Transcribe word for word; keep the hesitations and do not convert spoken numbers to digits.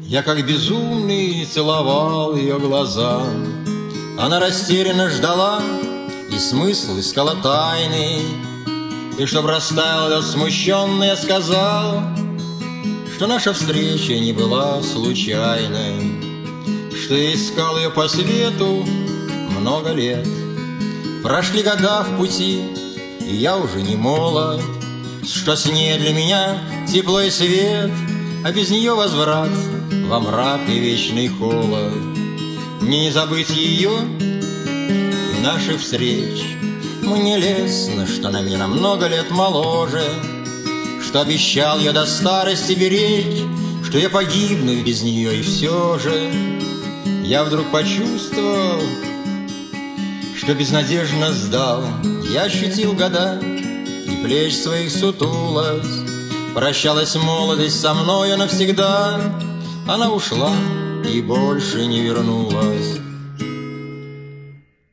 Я как безумный целовал ее глаза. Она растерянно ждала и смысл искала тайный. И чтоб растаял этот смущенный, я сказал, что наша встреча не была случайной, что я искал ее по свету много лет. Прошли года в пути, и я уже не молод, что с ней для меня тепло и свет, а без нее возврат во мрак и вечный холод. Мне не забыть ее и наших встреч. Мне лестно, что на меня на много лет моложе, что обещал я до старости беречь, что я погибну без нее, и все же я вдруг почувствовал, что безнадежно сдал. Я ощутил года, и плеч своих сутулась. Прощалась молодость со мною навсегда. Она ушла и больше не вернулась.